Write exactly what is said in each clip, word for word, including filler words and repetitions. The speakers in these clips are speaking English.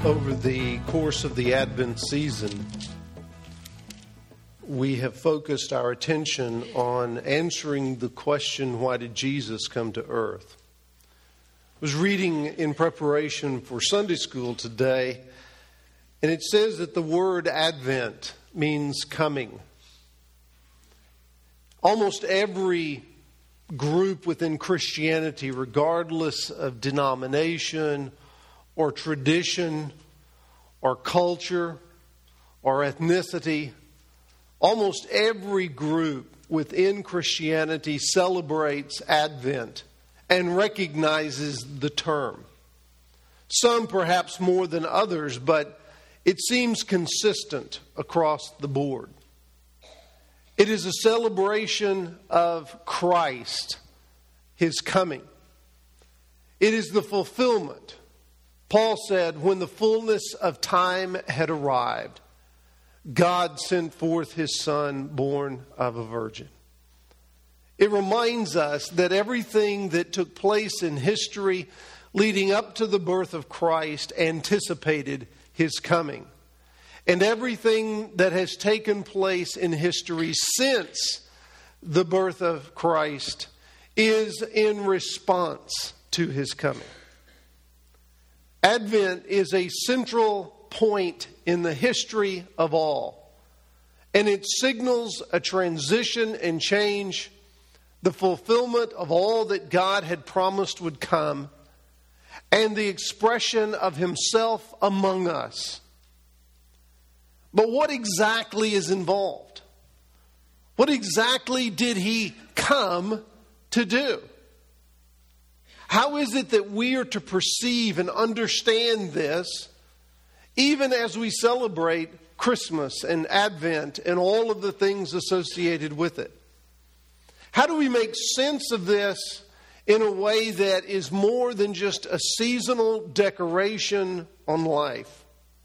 Over the course of the Advent season, we have focused our attention on answering the question, why did Jesus come to earth? I was reading in preparation for Sunday school today, and it says that the word Advent means coming. Almost every group within Christianity, regardless of denomination or tradition or culture or ethnicity, almost every group within Christianity celebrates Advent and recognizes the term. Some perhaps more than others, but it seems consistent across the board. It is a celebration of Christ, His coming. It is the fulfillment. Paul said, when the fullness of time had arrived, God sent forth His Son, born of a virgin. It reminds us that everything that took place in history leading up to the birth of Christ anticipated His coming. And everything that has taken place in history since the birth of Christ is in response to His coming. Advent is a central point in the history of all, and it signals a transition and change, the fulfillment of all that God had promised would come, and the expression of Himself among us. But what exactly is involved? What exactly did He come to do? How is it that we are to perceive and understand this, even as we celebrate Christmas and Advent and all of the things associated with it? How do we make sense of this in a way that is more than just a seasonal decoration on life?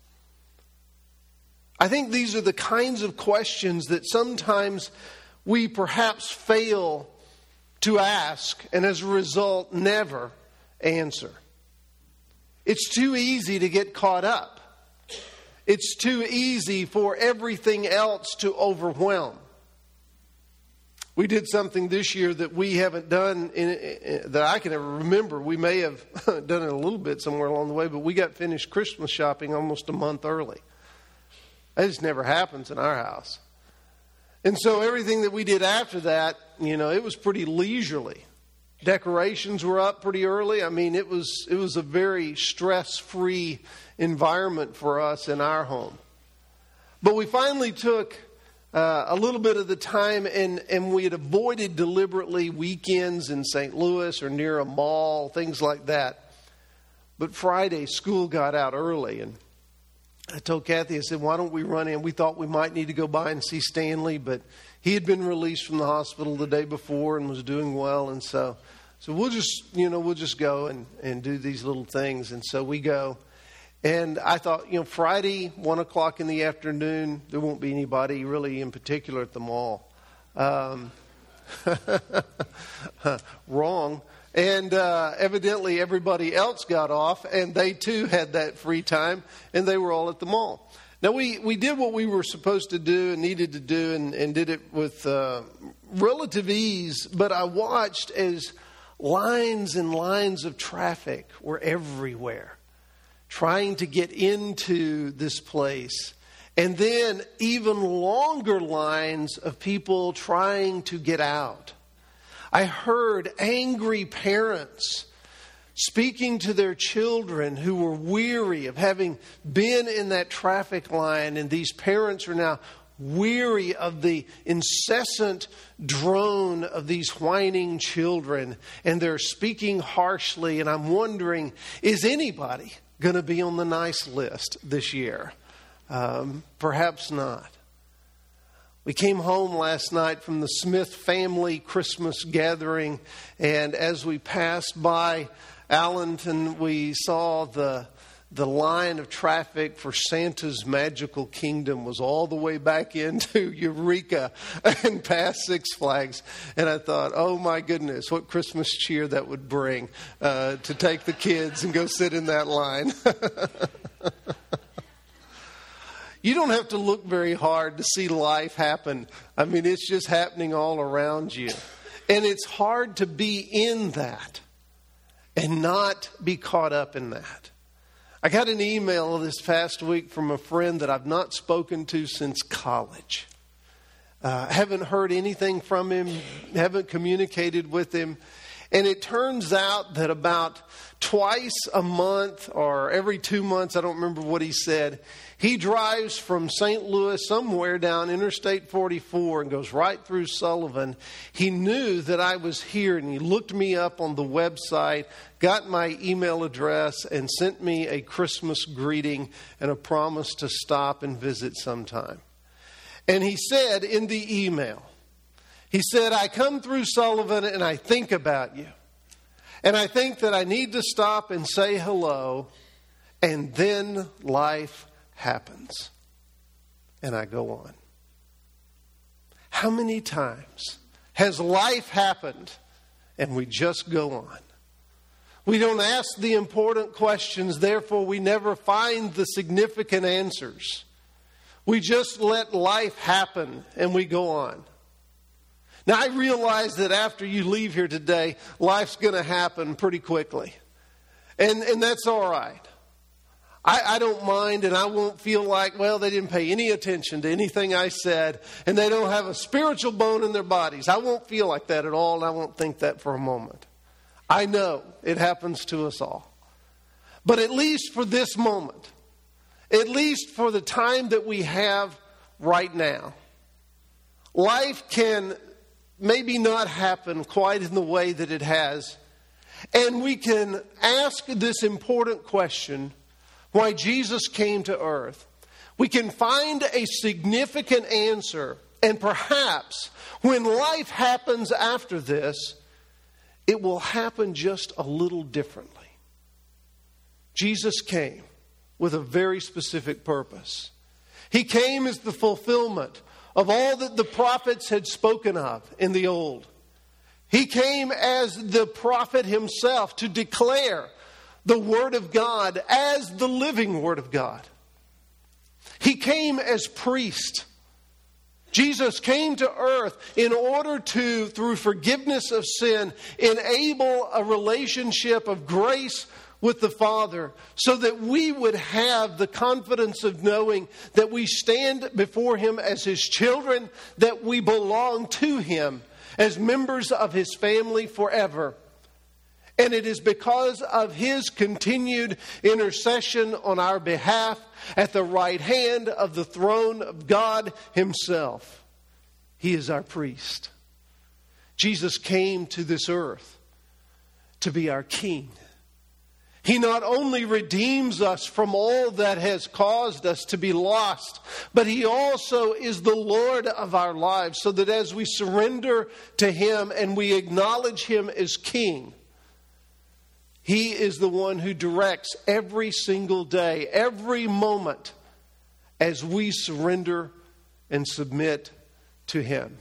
I think these are the kinds of questions that sometimes we perhaps fail to ask, and as a result, never answer. It's too easy to get caught up. It's too easy for everything else to overwhelm. We did something this year that we haven't done, in, in, that I can ever remember. We may have done it a little bit somewhere along the way, but we got finished Christmas shopping almost a month early. That just never happens in our house. And so everything that we did after that, you know, it was pretty leisurely. Decorations were up pretty early. I mean, it was it was a very stress-free environment for us in our home. But we finally took uh, a little bit of the time, and, and we had avoided deliberately weekends in Saint Louis or near a mall, things like that. But Friday, school got out early, and I told Kathy, I said, why don't we run in? We thought we might need to go by and see Stanley, but he had been released from the hospital the day before and was doing well. And so, so we'll just, you know, we'll just go and, and do these little things. And so we go. And I thought, you know, Friday, one o'clock in the afternoon, there won't be anybody really in particular at the mall. Um, wrong. And uh, evidently everybody else got off, and they too had that free time, and they were all at the mall. Now, we, we did what we were supposed to do and needed to do, and, and did it with uh, relative ease, but I watched as lines and lines of traffic were everywhere, trying to get into this place. And then even longer lines of people trying to get out. I heard angry parents speaking to their children who were weary of having been in that traffic line. And these parents are now weary of the incessant drone of these whining children. And they're speaking harshly. And I'm wondering, is anybody going to be on the nice list this year? Um, perhaps not. We came home last night from the Smith family Christmas gathering, and as we passed by Allenton, we saw the the line of traffic for Santa's Magical Kingdom was all the way back into Eureka and past Six Flags. And I thought, oh my goodness, what Christmas cheer that would bring uh, to take the kids and go sit in that line. You don't have to look very hard to see life happen. I mean, it's just happening all around you. And it's hard to be in that and not be caught up in that. I got an email this past week from a friend that I've not spoken to since college. Uh, haven't heard anything from him, haven't communicated with him. And it turns out that about twice a month or every two months, I don't remember what he said, he drives from Saint Louis somewhere down Interstate forty-four and goes right through Sullivan. He knew that I was here and he looked me up on the website, got my email address, and sent me a Christmas greeting and a promise to stop and visit sometime. And he said in the email, he said, I come through Sullivan and I think about you. And I think that I need to stop and say hello. And then life happens. And I go on. How many times has life happened and we just go on? We don't ask the important questions, therefore we never find the significant answers. We just let life happen and we go on. Now, I realize that after you leave here today, life's going to happen pretty quickly. And, and that's all right. I, I don't mind, and I won't feel like, well, they didn't pay any attention to anything I said, and they don't have a spiritual bone in their bodies. I won't feel like that at all, and I won't think that for a moment. I know it happens to us all. But at least for this moment, at least for the time that we have right now, life can maybe not happen quite in the way that it has. And we can ask this important question, why Jesus came to earth. We can find a significant answer. And perhaps when life happens after this, it will happen just a little differently. Jesus came with a very specific purpose. He came as the fulfillment of all that the prophets had spoken of in the old. He came as the prophet himself to declare the Word of God as the living Word of God. He came as priest. Jesus came to earth in order to, through forgiveness of sin, enable a relationship of grace with the Father, so that we would have the confidence of knowing that we stand before Him as His children, that we belong to Him as members of His family forever. And it is because of His continued intercession on our behalf at the right hand of the throne of God Himself. He is our priest. Jesus came to this earth to be our King. He not only redeems us from all that has caused us to be lost, but He also is the Lord of our lives, so that as we surrender to Him and we acknowledge Him as King, He is the one who directs every single day, every moment, as we surrender and submit to Him.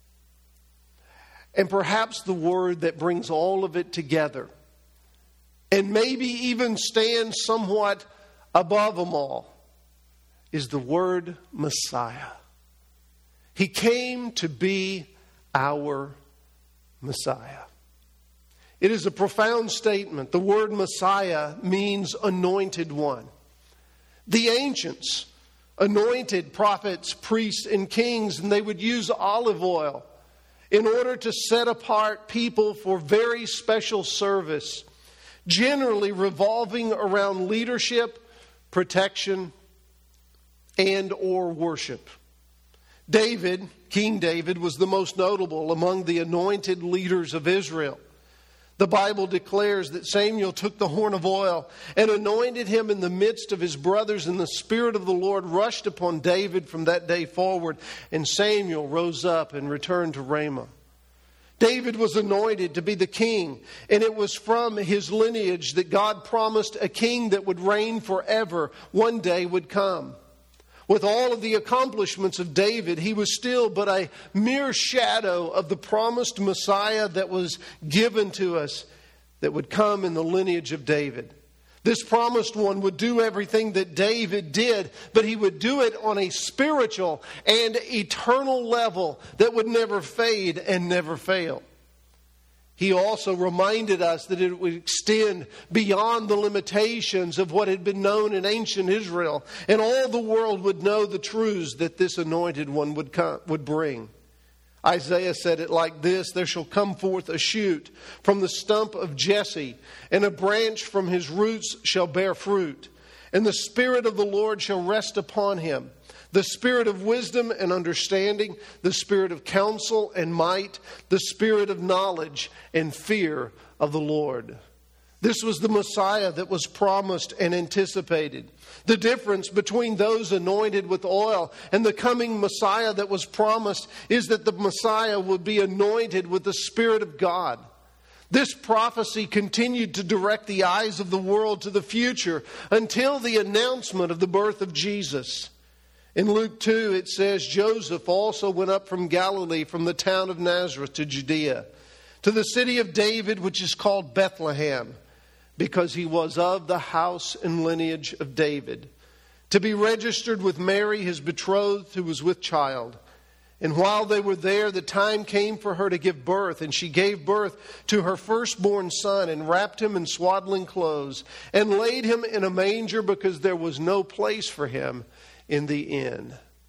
And perhaps the word that brings all of it together, and maybe even stands somewhat above them all, is the word Messiah. He came to be our Messiah. It is a profound statement. The word Messiah means anointed one. The ancients anointed prophets, priests, and kings, and they would use olive oil in order to set apart people for very special service, generally revolving around leadership, protection, and or worship. David, King David, was the most notable among the anointed leaders of Israel. The Bible declares that Samuel took the horn of oil and anointed him in the midst of his brothers, and the Spirit of the Lord rushed upon David from that day forward, and Samuel rose up and returned to Ramah. David was anointed to be the king, and it was from his lineage that God promised a king that would reign forever one day would come. With all of the accomplishments of David, he was still but a mere shadow of the promised Messiah that was given to us that would come in the lineage of David. This promised one would do everything that David did, but he would do it on a spiritual and eternal level that would never fade and never fail. He also reminded us that it would extend beyond the limitations of what had been known in ancient Israel, and all the world would know the truths that this anointed one would come, would bring. Isaiah said it like this: there shall come forth a shoot from the stump of Jesse, and a branch from his roots shall bear fruit. And the Spirit of the Lord shall rest upon him, the Spirit of wisdom and understanding, the Spirit of counsel and might, the Spirit of knowledge and fear of the Lord. This was the Messiah that was promised and anticipated. The difference between those anointed with oil and the coming Messiah that was promised is that the Messiah would be anointed with the Spirit of God. This prophecy continued to direct the eyes of the world to the future until the announcement of the birth of Jesus. In Luke two, it says, Joseph also went up from Galilee, from the town of Nazareth to Judea, to the city of David, which is called Bethlehem, because he was of the house and lineage of David, to be registered with Mary, his betrothed, who was with child. And while they were there, the time came for her to give birth, and she gave birth to her firstborn son, and wrapped him in swaddling clothes, and laid him in a manger, because there was no place for him in the inn.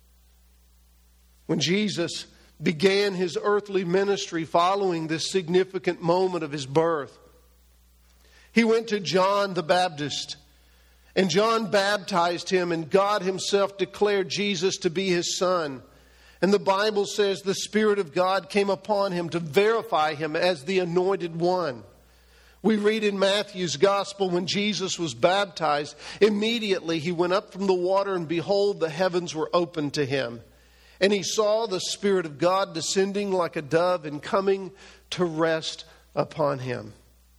When Jesus began his earthly ministry following this significant moment of his birth, he went to John the Baptist, and John baptized him, and God himself declared Jesus to be his son. And the Bible says the Spirit of God came upon him to verify him as the anointed one. We read in Matthew's Gospel, when Jesus was baptized, immediately he went up from the water, and behold, the heavens were opened to him. And he saw the Spirit of God descending like a dove and coming to rest upon him.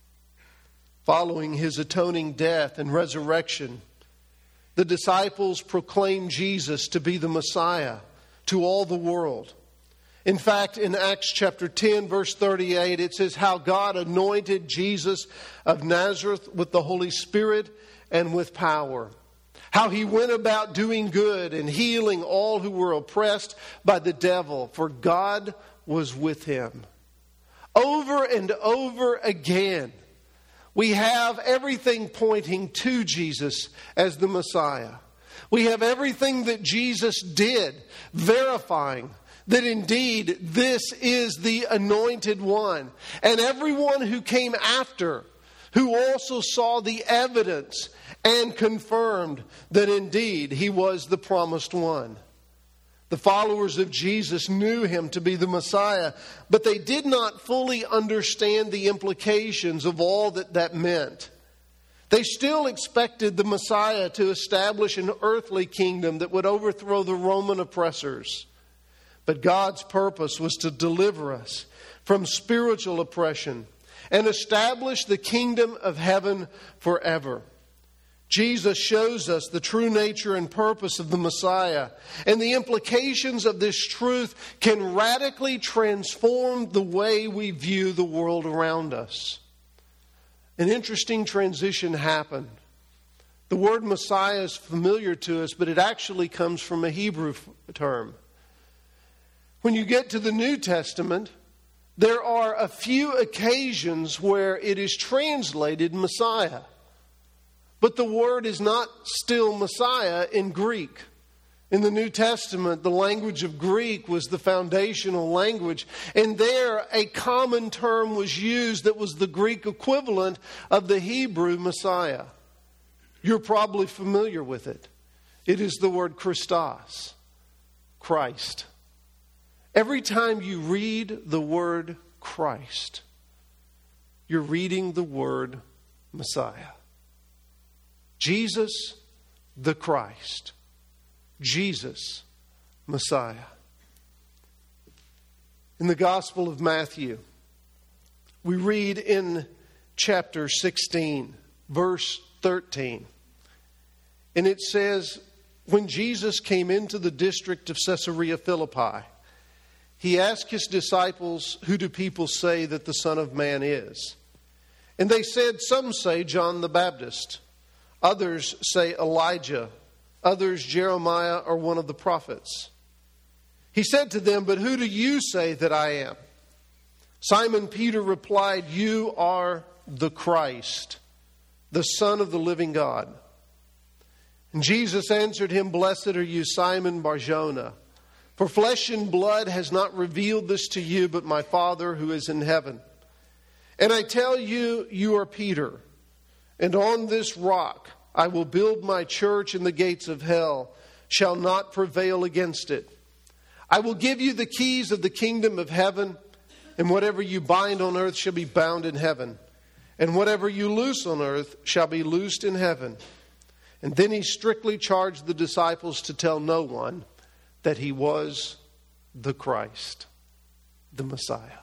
Following his atoning death and resurrection, the disciples proclaimed Jesus to be the Messiah to all the world. In fact, in Acts chapter ten, verse thirty-eight, it says how God anointed Jesus of Nazareth with the Holy Spirit and with power. How he went about doing good and healing all who were oppressed by the devil, for God was with him. Over and over again, we have everything pointing to Jesus as the Messiah. We have everything that Jesus did verifying that indeed this is the anointed one. And everyone who came after, who also saw the evidence and confirmed that indeed he was the promised one. The followers of Jesus knew him to be the Messiah, but they did not fully understand the implications of all that that meant. They still expected the Messiah to establish an earthly kingdom that would overthrow the Roman oppressors. But God's purpose was to deliver us from spiritual oppression and establish the kingdom of heaven forever. Jesus shows us the true nature and purpose of the Messiah, and the implications of this truth can radically transform the way we view the world around us. An interesting transition happened. The word Messiah is familiar to us, but it actually comes from a Hebrew term. When you get to the New Testament, there are a few occasions where it is translated Messiah. But the word is not still Messiah in Greek. In the New Testament, the language of Greek was the foundational language. And there, a common term was used that was the Greek equivalent of the Hebrew Messiah. You're probably familiar with it. It is the word Christos, Christ. Every time you read the word Christ, you're reading the word Messiah. Jesus, the Christ. Jesus, Messiah. In the Gospel of Matthew, we read in chapter sixteen, verse thirteen. And it says, when Jesus came into the district of Caesarea Philippi, he asked his disciples, who do people say that the Son of Man is? And they said, some say John the Baptist, Others say Elijah. Others, Jeremiah or one of the prophets. He said to them, but who do you say that I am? Simon Peter replied, you are the Christ, the Son of the living God. And Jesus answered him, blessed are you, Simon Bar-Jonah, for flesh and blood has not revealed this to you, but my Father who is in heaven. And I tell you, you are Peter, and on this rock I will build my church, and the gates of hell shall not prevail against it. I will give you the keys of the kingdom of heaven, and whatever you bind on earth shall be bound in heaven, and whatever you loose on earth shall be loosed in heaven. And then he strictly charged the disciples to tell no one that he was the Christ, the Messiah.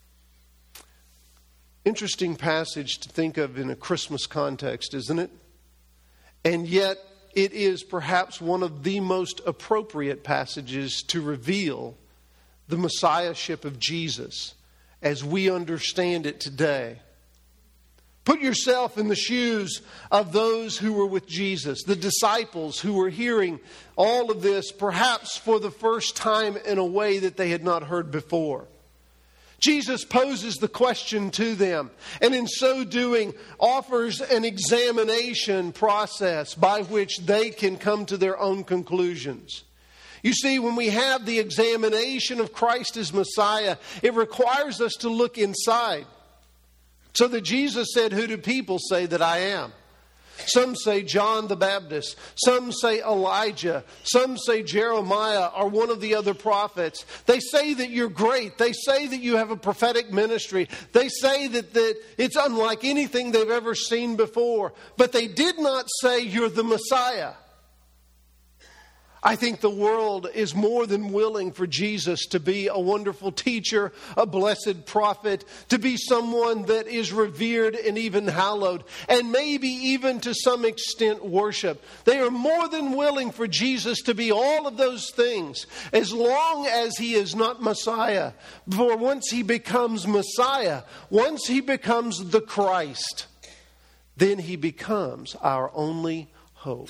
Interesting passage to think of in a Christmas context, isn't it? And yet it is perhaps one of the most appropriate passages to reveal the Messiahship of Jesus as we understand it today. Put yourself in the shoes of those who were with Jesus, the disciples who were hearing all of this perhaps for the first time in a way that they had not heard before. Jesus poses the question to them, and in so doing offers an examination process by which they can come to their own conclusions. You see, when we have the examination of Christ as Messiah, it requires us to look inside. So that Jesus said, who do people say that I am? Some say John the Baptist. Some say Elijah. Some say Jeremiah or one of the other prophets. They say that you're great. They say that you have a prophetic ministry. They say that, that it's unlike anything they've ever seen before. But they did not say you're the Messiah. I think the world is more than willing for Jesus to be a wonderful teacher, a blessed prophet, to be someone that is revered and even hallowed, and maybe even to some extent worship. They are more than willing for Jesus to be all of those things, as long as he is not Messiah. For once he becomes Messiah, once he becomes the Christ, then he becomes our only hope.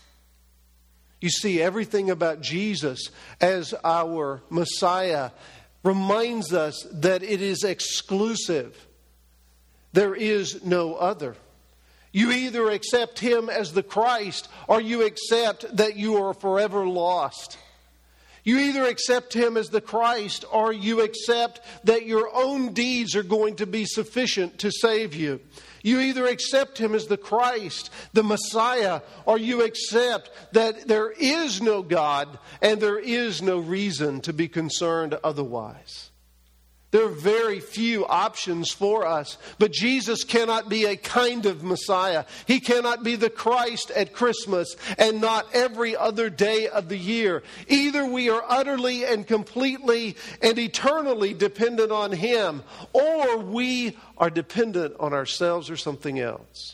You see, everything about Jesus as our Messiah reminds us that it is exclusive. There is no other. You either accept him as the Christ or you accept that you are forever lost. You either accept him as the Christ or you accept that your own deeds are going to be sufficient to save you. You either accept him as the Christ, the Messiah, or you accept that there is no God and there is no reason to be concerned otherwise. There are very few options for us, but Jesus cannot be a kind of Messiah. He cannot be the Christ at Christmas and not every other day of the year. Either we are utterly and completely and eternally dependent on him, or we are dependent on ourselves or something else.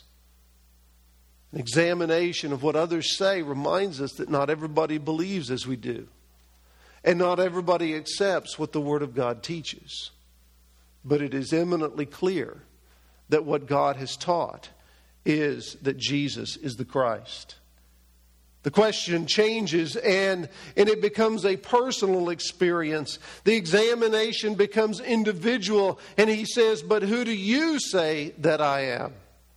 An examination of what others say reminds us that not everybody believes as we do. And not everybody accepts what the Word of God teaches. But it is eminently clear that what God has taught is that Jesus is the Christ. The question changes and, and it becomes a personal experience. The examination becomes individual. And he says, but who do you say that I am?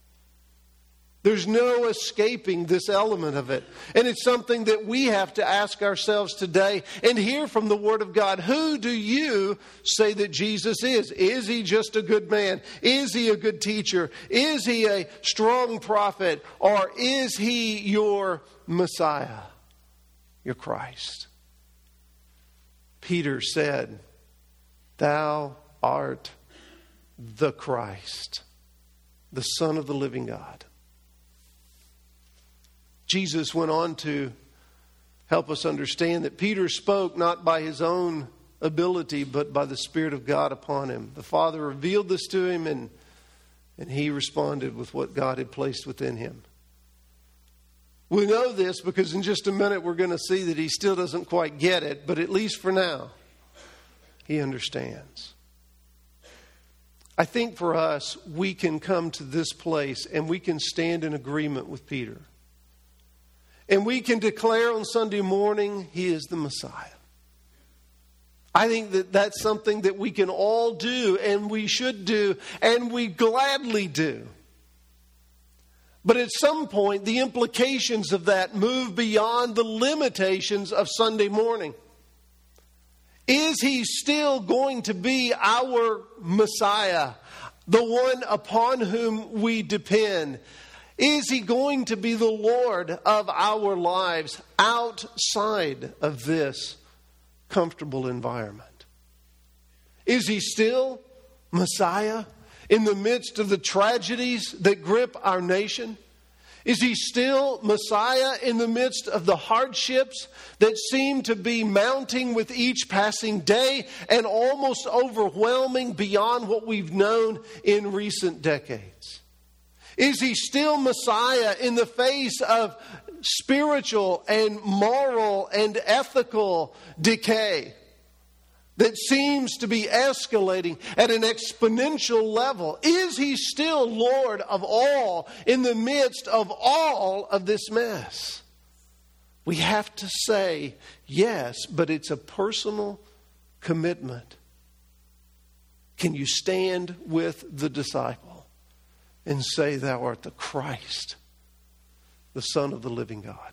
There's no escaping this element of it. And it's something that we have to ask ourselves today and hear from the Word of God. Who do you say that Jesus is? Is he just a good man? Is he a good teacher? Is he a strong prophet? Or is he your Messiah, your Christ? Peter said, thou art the Christ, the Son of the living God. Jesus went on to help us understand that Peter spoke not by his own ability, but by the Spirit of God upon him. The Father revealed this to him, and, and he responded with what God had placed within him. We know this because in just a minute we're going to see that he still doesn't quite get it, but at least for now, he understands. I think for us, we can come to this place and we can stand in agreement with Peter. And we can declare on Sunday morning, He is the Messiah. I think that that's something that we can all do and we should do and we gladly do. But at some point, the implications of that move beyond the limitations of Sunday morning. Is He still going to be our Messiah, the one upon whom we depend? Is He going to be the Lord of our lives outside of this comfortable environment? Is He still Messiah in the midst of the tragedies that grip our nation? Is He still Messiah in the midst of the hardships that seem to be mounting with each passing day and almost overwhelming beyond what we've known in recent decades? Is He still Messiah in the face of spiritual and moral and ethical decay that seems to be escalating at an exponential level? Is He still Lord of all in the midst of all of this mess? We have to say yes, but it's a personal commitment. Can you stand with the disciple and say, Thou art the Christ, the Son of the living God?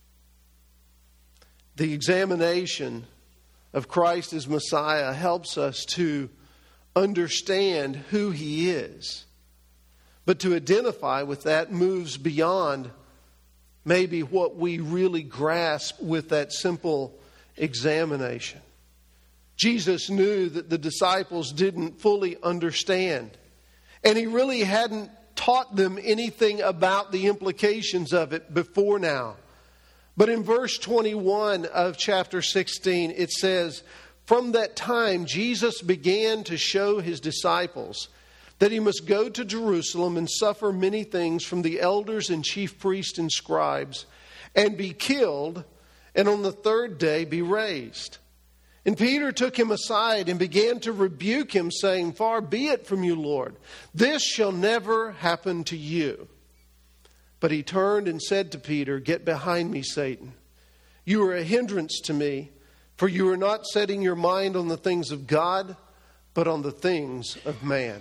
The examination of Christ as Messiah helps us to understand who He is. But to identify with that moves beyond maybe what we really grasp with that simple examination. Jesus knew that the disciples didn't fully understand, and He really hadn't taught them anything about the implications of it before now. But in verse twenty-one of chapter sixteen, it says, From that time Jesus began to show His disciples that He must go to Jerusalem and suffer many things from the elders and chief priests and scribes, and be killed, and on the third day be raised. And Peter took Him aside and began to rebuke Him, saying, Far be it from you, Lord. This shall never happen to you. But He turned and said to Peter, Get behind me, Satan. You are a hindrance to me, for you are not setting your mind on the things of God, but on the things of man.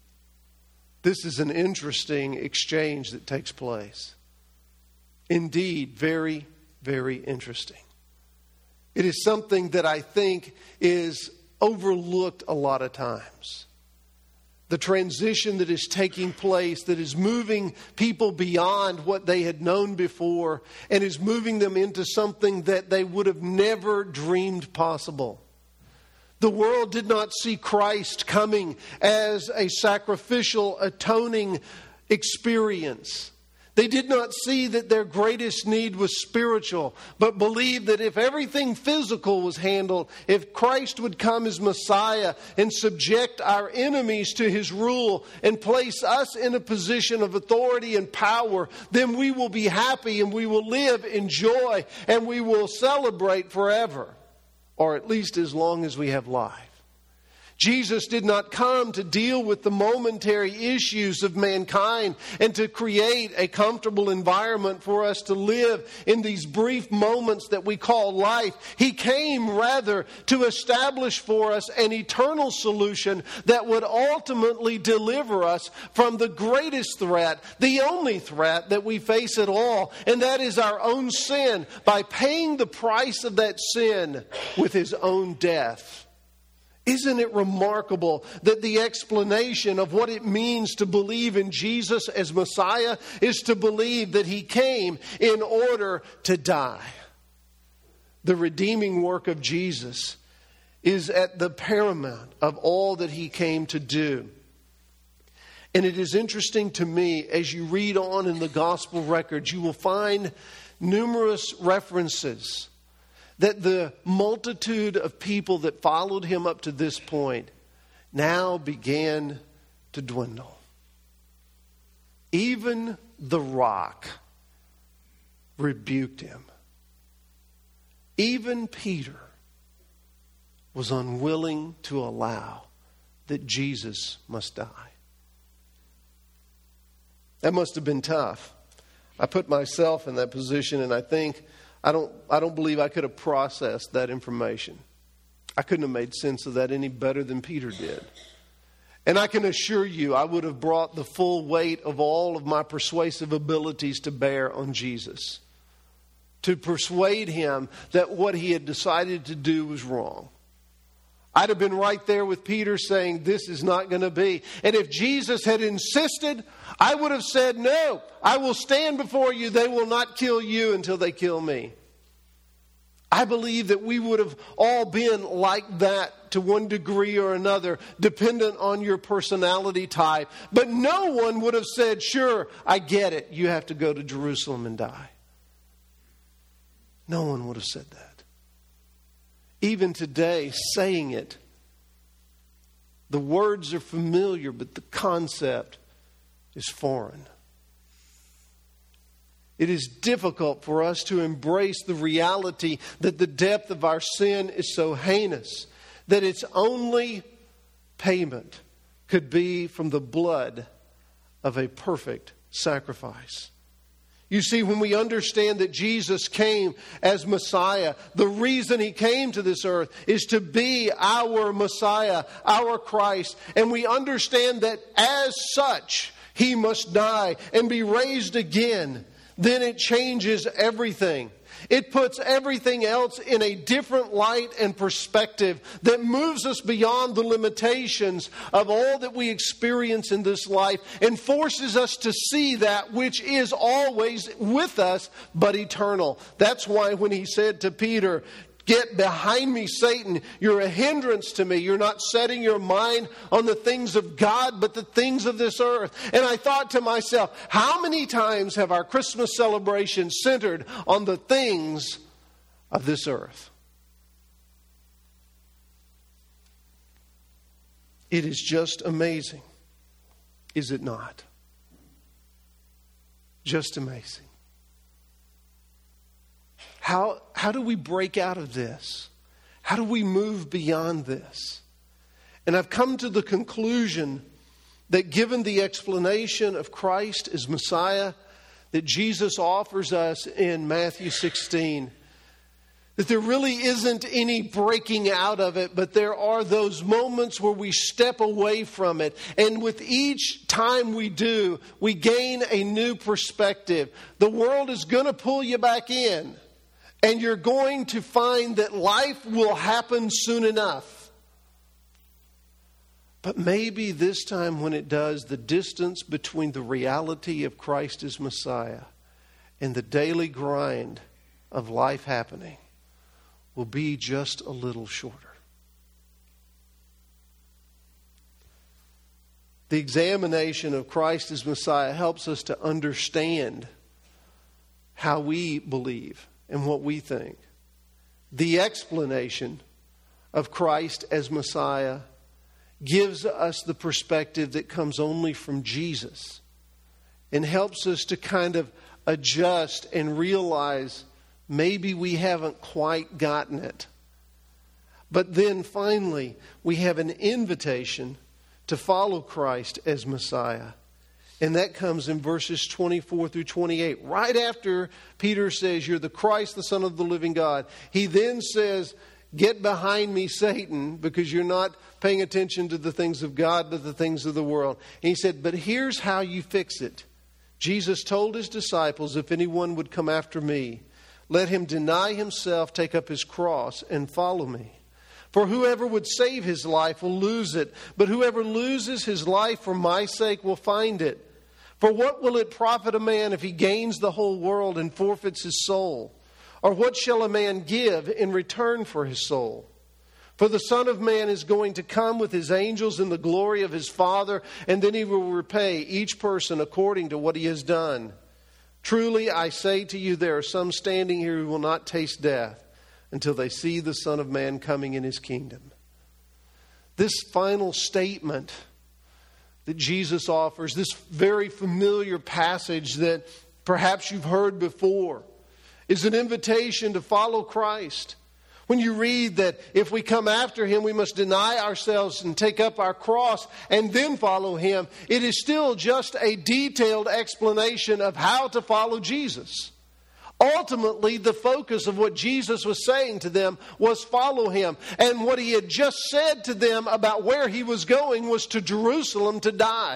This is an interesting exchange that takes place. Indeed, very, very interesting. It is something that I think is overlooked a lot of times. The transition that is taking place, that is moving people beyond what they had known before and is moving them into something that they would have never dreamed possible. The world did not see Christ coming as a sacrificial, atoning experience. They did not see that their greatest need was spiritual, but believed that if everything physical was handled, if Christ would come as Messiah and subject our enemies to His rule and place us in a position of authority and power, then we will be happy and we will live in joy and we will celebrate forever, or at least as long as we have life. Jesus did not come to deal with the momentary issues of mankind and to create a comfortable environment for us to live in these brief moments that we call life. He came rather to establish for us an eternal solution that would ultimately deliver us from the greatest threat, the only threat that we face at all, and that is our own sin, by paying the price of that sin with His own death. Isn't it remarkable that the explanation of what it means to believe in Jesus as Messiah is to believe that He came in order to die? The redeeming work of Jesus is at the paramount of all that He came to do. And it is interesting to me, as you read on in the gospel records, you will find numerous references that the multitude of people that followed Him up to this point now began to dwindle. Even the rock rebuked Him. Even Peter was unwilling to allow that Jesus must die. That must have been tough. I put myself in that position, and I think I don't I don't believe I could have processed that information. I couldn't have made sense of that any better than Peter did. And I can assure you, I would have brought the full weight of all of my persuasive abilities to bear on Jesus, to persuade him that what he had decided to do was wrong. I'd have been right there with Peter saying, this is not going to be. And if Jesus had insisted, I would have said, no, I will stand before you. They will not kill you until they kill me. I believe that we would have all been like that to one degree or another, dependent on your personality type. But no one would have said, sure, I get it. You have to go to Jerusalem and die. No one would have said that. Even today, saying it, the words are familiar, but the concept is foreign. It is difficult for us to embrace the reality that the depth of our sin is so heinous that its only payment could be from the blood of a perfect sacrifice. You see, when we understand that Jesus came as Messiah, the reason he came to this earth is to be our Messiah, our Christ. And we understand that as such, he must die and be raised again. Then it changes everything. It puts everything else in a different light and perspective that moves us beyond the limitations of all that we experience in this life and forces us to see that which is always with us but eternal. That's why when he said to Peter, get behind me, Satan. You're a hindrance to me. You're not setting your mind on the things of God, but the things of this earth. And I thought to myself, how many times have our Christmas celebrations centered on the things of this earth? It is just amazing, is it not? Just amazing. How, how do we break out of this? How do we move beyond this? And I've come to the conclusion that given the explanation of Christ as Messiah that Jesus offers us in Matthew sixteen, that there really isn't any breaking out of it, but there are those moments where we step away from it. And with each time we do, we gain a new perspective. The world is going to pull you back in. And you're going to find that life will happen soon enough. But maybe this time when it does, the distance between the reality of Christ as Messiah and the daily grind of life happening will be just a little shorter. The examination of Christ as Messiah helps us to understand how we believe and what we think. The explanation of Christ as Messiah gives us the perspective that comes only from Jesus and helps us to kind of adjust and realize maybe we haven't quite gotten it. But then finally, we have an invitation to follow Christ as Messiah. And that comes in verses twenty-four through twenty-eight. Right after Peter says, you're the Christ, the Son of the living God. He then says, get behind me, Satan, because you're not paying attention to the things of God, but the things of the world. And he said, but here's how you fix it. Jesus told his disciples, if anyone would come after me, let him deny himself, take up his cross, and follow me. For whoever would save his life will lose it, but whoever loses his life for my sake will find it. For what will it profit a man if he gains the whole world and forfeits his soul? Or what shall a man give in return for his soul? For the Son of Man is going to come with his angels in the glory of his Father, and then he will repay each person according to what he has done. Truly, I say to you, there are some standing here who will not taste death until they see the Son of Man coming in his kingdom. This final statement that Jesus offers, this very familiar passage that perhaps you've heard before, is an invitation to follow Christ. When you read that if we come after him, we must deny ourselves and take up our cross and then follow him, it is still just a detailed explanation of how to follow Jesus. Ultimately, the focus of what Jesus was saying to them was follow him. And what he had just said to them about where he was going was to Jerusalem to die.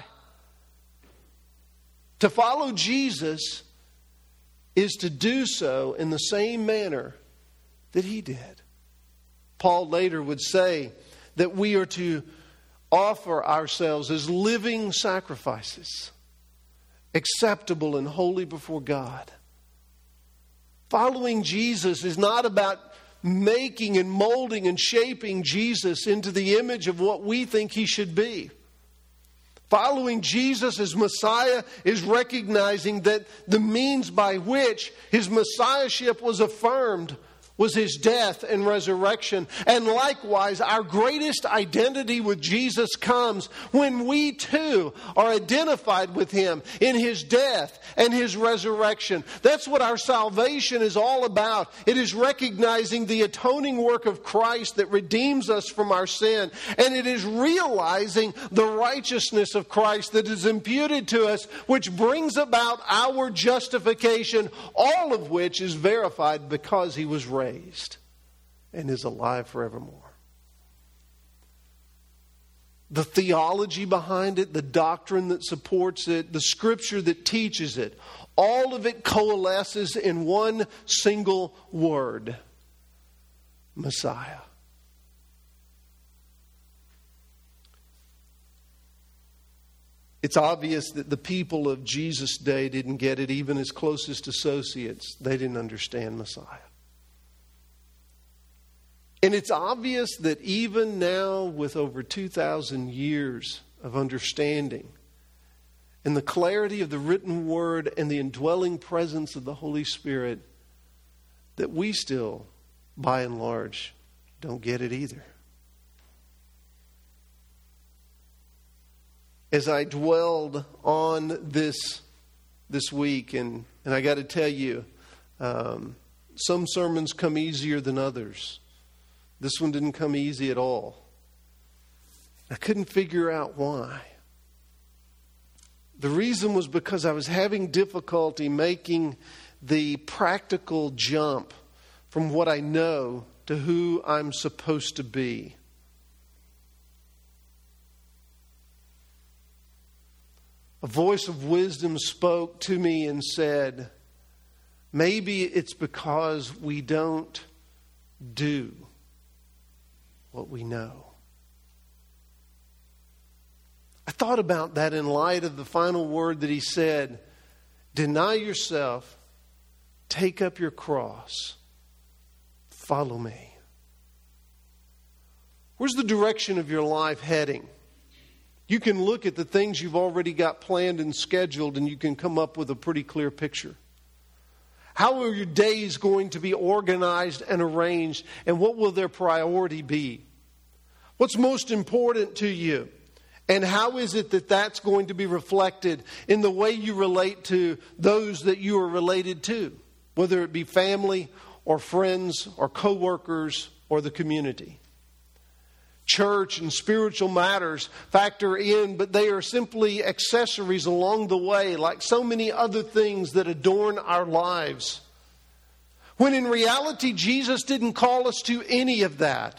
To follow Jesus is to do so in the same manner that he did. Paul later would say that we are to offer ourselves as living sacrifices, acceptable and holy before God. Following Jesus is not about making and molding and shaping Jesus into the image of what we think he should be. Following Jesus as Messiah is recognizing that the means by which his Messiahship was affirmed was his death and resurrection. And likewise, our greatest identity with Jesus comes when we too are identified with him in his death and his resurrection. That's what our salvation is all about. It is recognizing the atoning work of Christ that redeems us from our sin. And it is realizing the righteousness of Christ that is imputed to us, which brings about our justification, all of which is verified because he was raised and is alive forevermore. The theology behind it, the doctrine that supports it, the scripture that teaches it, all of it coalesces in one single word: Messiah. It's obvious that the people of Jesus' day didn't get it. Even his closest associates, they didn't understand Messiah. And it's obvious that even now, with over two thousand years of understanding and the clarity of the written word and the indwelling presence of the Holy Spirit, that we still, by and large, don't get it either. As I dwelled on this this week, and, and I got to tell you, um, some sermons come easier than others. This one didn't come easy at all. I couldn't figure out why. The reason was because I was having difficulty making the practical jump from what I know to who I'm supposed to be. A voice of wisdom spoke to me and said, maybe it's because we don't do what we know. I thought about that in light of the final word that he said, deny yourself, take up your cross, follow me. Where's the direction of your life heading? You can look at the things you've already got planned and scheduled, and you can come up with a pretty clear picture. How are your days going to be organized and arranged, and what will their priority be? What's most important to you? And how is it that that's going to be reflected in the way you relate to those that you are related to, whether it be family or friends or coworkers or the community? Church and spiritual matters factor in, but they are simply accessories along the way, like so many other things that adorn our lives. When in reality, Jesus didn't call us to any of that.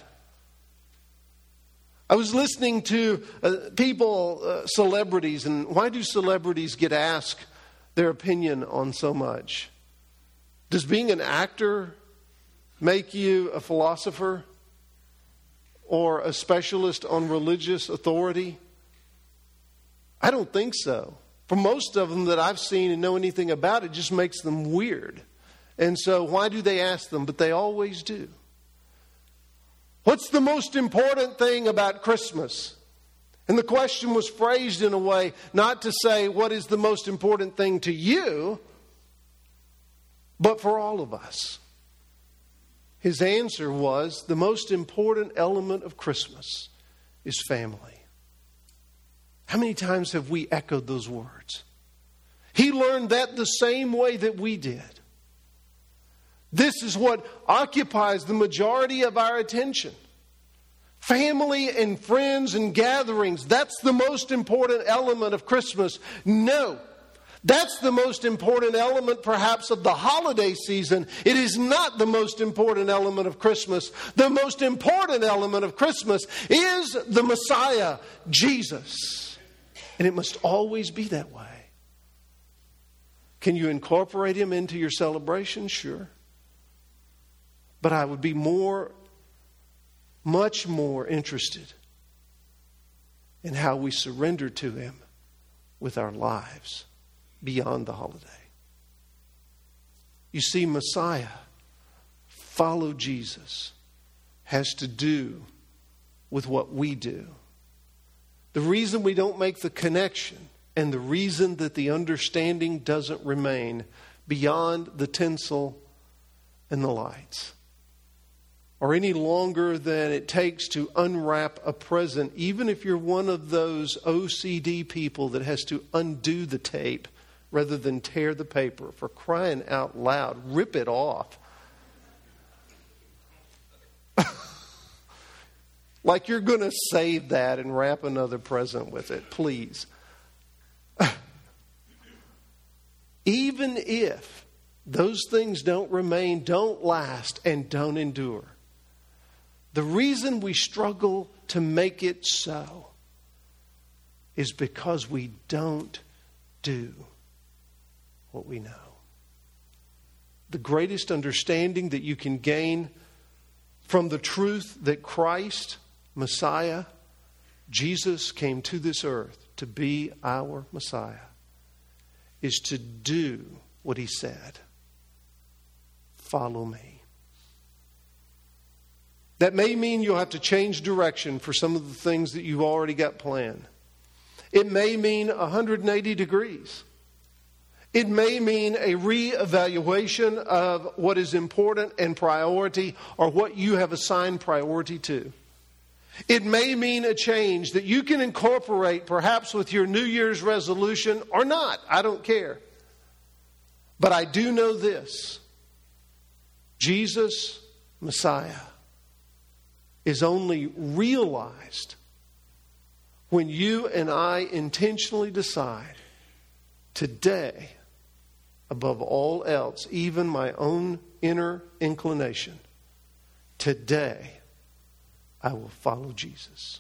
I was listening to uh, people, uh, celebrities, and why do celebrities get asked their opinion on so much? Does being an actor make you a philosopher or a specialist on religious authority? I don't think so. For most of them that I've seen and know anything about, it just makes them weird. And so why do they ask them? But they always do. What's the most important thing about Christmas? And the question was phrased in a way not to say what is the most important thing to you, but for all of us. His answer was, the most important element of Christmas is family. How many times have we echoed those words? He learned that the same way that we did. This is what occupies the majority of our attention. Family and friends and gatherings, that's the most important element of Christmas. No, that's the most important element perhaps of the holiday season. It is not the most important element of Christmas. The most important element of Christmas is the Messiah, Jesus. And it must always be that way. Can you incorporate him into your celebration? Sure. But I would be more, much more interested in how we surrender to him with our lives beyond the holiday. You see, Messiah, follow Jesus, has to do with what we do. The reason we don't make the connection and the reason that the understanding doesn't remain beyond the tinsel and the lights, or any longer than it takes to unwrap a present, even if you're one of those O C D people that has to undo the tape rather than tear the paper. For crying out loud, rip it off. Like you're going to save that and wrap another present with it, please. Even if those things don't remain, don't last, and don't endure, the reason we struggle to make it so is because we don't do what we know. The greatest understanding that you can gain from the truth that Christ, Messiah, Jesus came to this earth to be our Messiah is to do what he said. Follow me. That may mean you'll have to change direction for some of the things that you've already got planned. It may mean one hundred eighty degrees. It may mean a reevaluation of what is important and priority, or what you have assigned priority to. It may mean a change that you can incorporate perhaps with your New Year's resolution or not. I don't care. But I do know this. Jesus, Messiah, is only realized when you and I intentionally decide today, above all else, even my own inner inclination, today I will follow Jesus.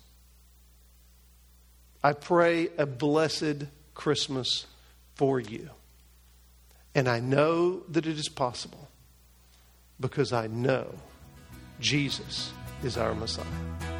I pray a blessed Christmas for you. And I know that it is possible because I know Jesus is our Messiah.